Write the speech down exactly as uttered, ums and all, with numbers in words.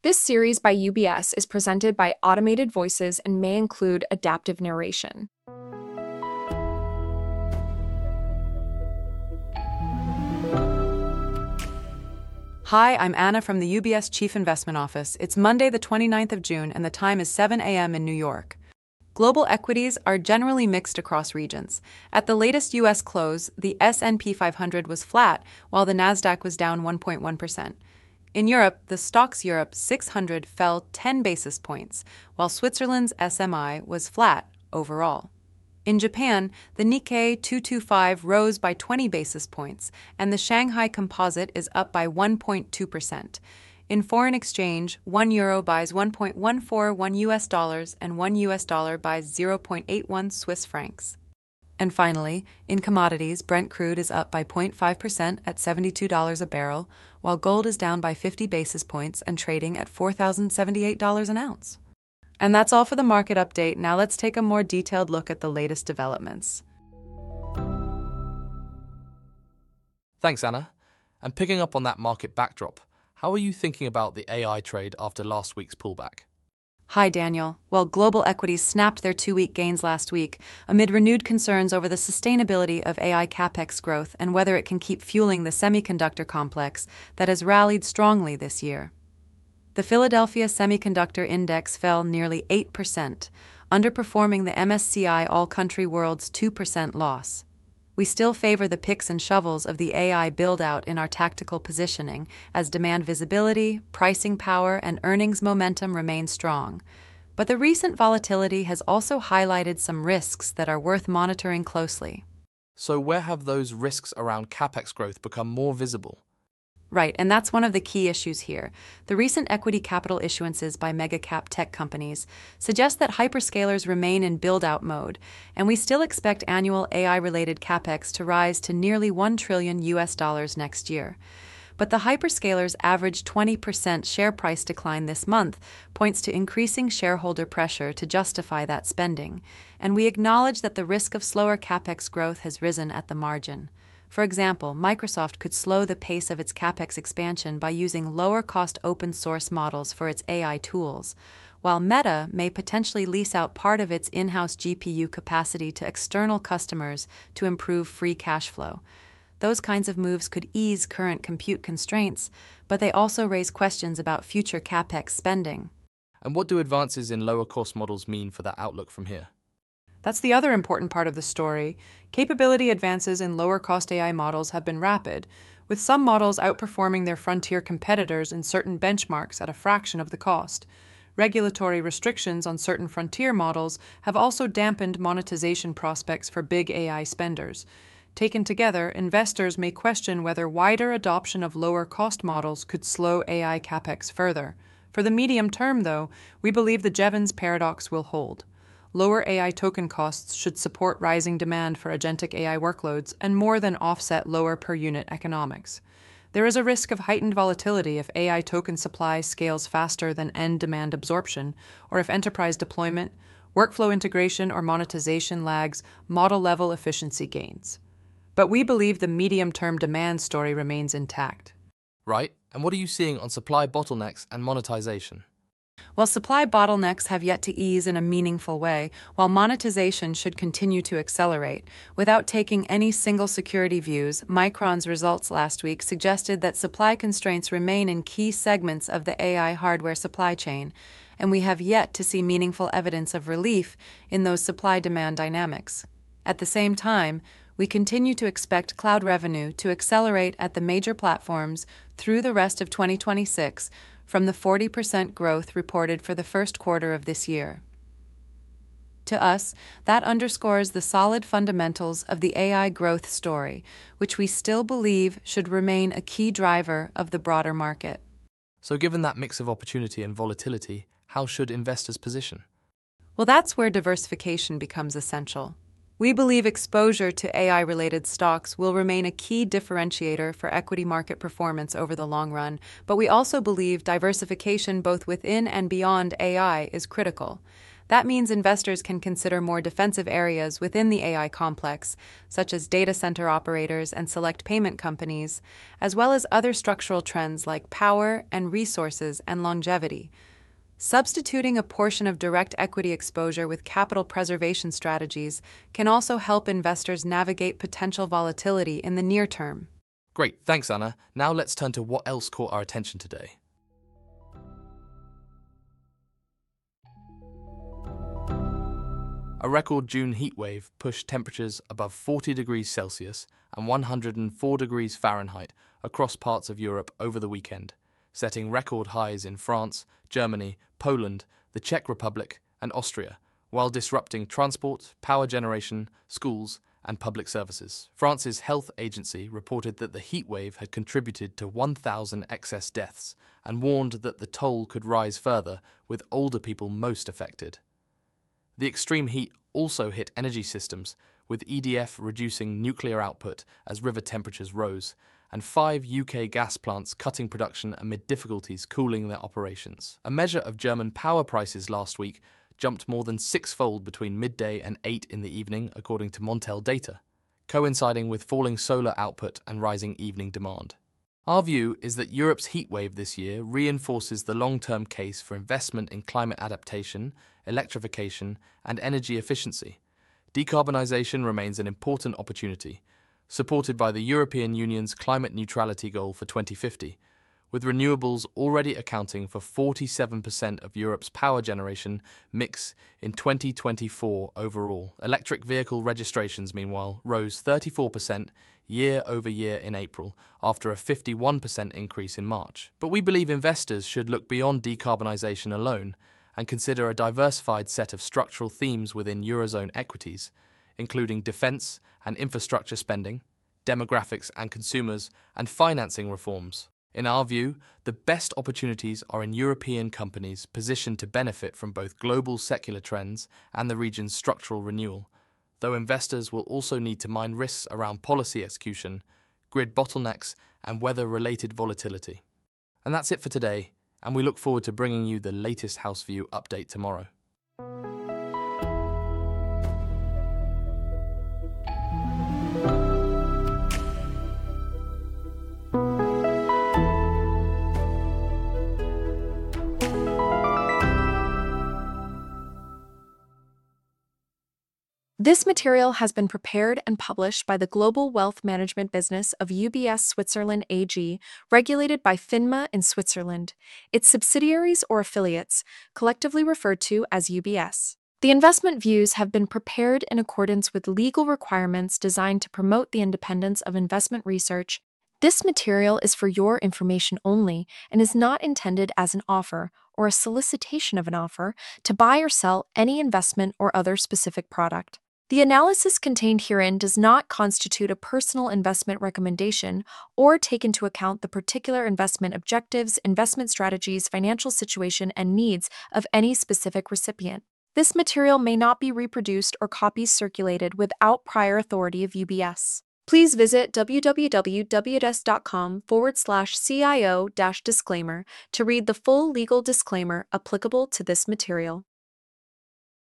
This series by U B S is presented by automated voices and may include adaptive narration. Hi, I'm Anna from the U B S Chief Investment Office. It's Monday, the twenty-ninth of June, and the time is seven a m in New York. Global equities are generally mixed across regions. At the latest U S close, the S and P five hundred was flat, while the Nasdaq was down one point one percent. In Europe, the Stoxx Europe six hundred fell ten basis points, while Switzerland's S M I was flat overall. In Japan, the Nikkei two twenty-five rose by twenty basis points, and the Shanghai Composite is up by one point two percent. In foreign exchange, one euro buys one point one four one U S dollars and one U S dollar buys zero point eight one Swiss francs. And finally, in commodities, Brent crude is up by zero point five percent at seventy-two dollars a barrel, while gold is down by fifty basis points and trading at four thousand seventy-eight dollars an ounce. And that's all for the market update. Now let's take a more detailed look at the latest developments. Thanks, Anna. And picking up on that market backdrop, how are you thinking about the A I trade after last week's pullback? Hi, Daniel. Well, global equities snapped their two-week gains last week amid renewed concerns over the sustainability of A I capex growth and whether it can keep fueling the semiconductor complex that has rallied strongly this year. The Philadelphia Semiconductor Index fell nearly eight percent, underperforming the M S C I All-Country World's two percent loss. We still favor the picks and shovels of the A I build-out in our tactical positioning, as demand visibility, pricing power, and earnings momentum remain strong. But the recent volatility has also highlighted some risks that are worth monitoring closely. So where have those risks around capex growth become more visible? Right, and that's one of the key issues here. The recent equity capital issuances by mega-cap tech companies suggest that hyperscalers remain in build-out mode, and we still expect annual A I-related capex to rise to nearly one trillion U S dollars next year. But the hyperscalers' average twenty percent share price decline this month points to increasing shareholder pressure to justify that spending, and we acknowledge that the risk of slower capex growth has risen at the margin. For example, Microsoft could slow the pace of its capex expansion by using lower-cost open-source models for its A I tools, while Meta may potentially lease out part of its in-house G P U capacity to external customers to improve free cash flow. Those kinds of moves could ease current compute constraints, but they also raise questions about future capex spending. And what do advances in lower-cost models mean for that outlook from here? That's the other important part of the story. Capability advances in lower-cost A I models have been rapid, with some models outperforming their frontier competitors in certain benchmarks at a fraction of the cost. Regulatory restrictions on certain frontier models have also dampened monetization prospects for big A I spenders. Taken together, investors may question whether wider adoption of lower-cost models could slow A I capex further. For the medium term, though, we believe the Jevons paradox will hold. Lower A I token costs should support rising demand for agentic A I workloads and more than offset lower per-unit economics. There is a risk of heightened volatility if A I token supply scales faster than end demand absorption, or if enterprise deployment, workflow integration, or monetization lags model-level efficiency gains. But we believe the medium-term demand story remains intact. Right, and what are you seeing on supply bottlenecks and monetization? While supply bottlenecks have yet to ease in a meaningful way, while monetization should continue to accelerate, without taking any single security views, Micron's results last week suggested that supply constraints remain in key segments of the A I hardware supply chain, and we have yet to see meaningful evidence of relief in those supply-demand dynamics. At the same time, we continue to expect cloud revenue to accelerate at the major platforms through the rest of twenty twenty-six, from the forty percent growth reported for the first quarter of this year. To us, that underscores the solid fundamentals of the A I growth story, which we still believe should remain a key driver of the broader market. So given that mix of opportunity and volatility, how should investors position? Well, that's where diversification becomes essential. We believe exposure to A I-related stocks will remain a key differentiator for equity market performance over the long run, but we also believe diversification both within and beyond A I is critical. That means investors can consider more defensive areas within the A I complex, such as data center operators and select payment companies, as well as other structural trends like power and resources and longevity. Substituting a portion of direct equity exposure with capital preservation strategies can also help investors navigate potential volatility in the near term. Great, thanks Anna. Now let's turn to what else caught our attention today. A record June heatwave pushed temperatures above forty degrees Celsius and one hundred four degrees Fahrenheit across parts of Europe over the weekend, setting record highs in France, Germany, Poland, the Czech Republic, and Austria, while disrupting transport, power generation, schools, and public services. France's health agency reported that the heatwave had contributed to one thousand excess deaths and warned that the toll could rise further, with older people most affected. The extreme heat also hit energy systems, with E D F reducing nuclear output as river temperatures rose, and five U K gas plants cutting production amid difficulties cooling their operations. A measure of German power prices last week jumped more than sixfold between midday and eight in the evening, according to Montel data, coinciding with falling solar output and rising evening demand. Our view is that Europe's heatwave this year reinforces the long-term case for investment in climate adaptation, electrification, and energy efficiency. Decarbonisation remains an important opportunity, supported by the European Union's climate neutrality goal for twenty fifty, with renewables already accounting for forty-seven percent of Europe's power generation mix in twenty twenty-four overall. Electric vehicle registrations, meanwhile, rose thirty-four percent year over year in April, after a fifty-one percent increase in March. But we believe investors should look beyond decarbonisation alone and consider a diversified set of structural themes within Eurozone equities, including defence and infrastructure spending, demographics and consumers, and financing reforms. In our view, the best opportunities are in European companies positioned to benefit from both global secular trends and the region's structural renewal, though investors will also need to mind risks around policy execution, grid bottlenecks, and weather-related volatility. And that's it for today, and we look forward to bringing you the latest House View update tomorrow. This material has been prepared and published by the Global Wealth Management business of U B S Switzerland A G, regulated by FINMA in Switzerland, its subsidiaries or affiliates, collectively referred to as U B S. The investment views have been prepared in accordance with legal requirements designed to promote the independence of investment research. This material is for your information only and is not intended as an offer or a solicitation of an offer to buy or sell any investment or other specific product. The analysis contained herein does not constitute a personal investment recommendation or take into account the particular investment objectives, investment strategies, financial situation, and needs of any specific recipient. This material may not be reproduced or copies circulated without prior authority of U B S. Please visit www.wds.com forward slash CIO dash disclaimer to read the full legal disclaimer applicable to this material.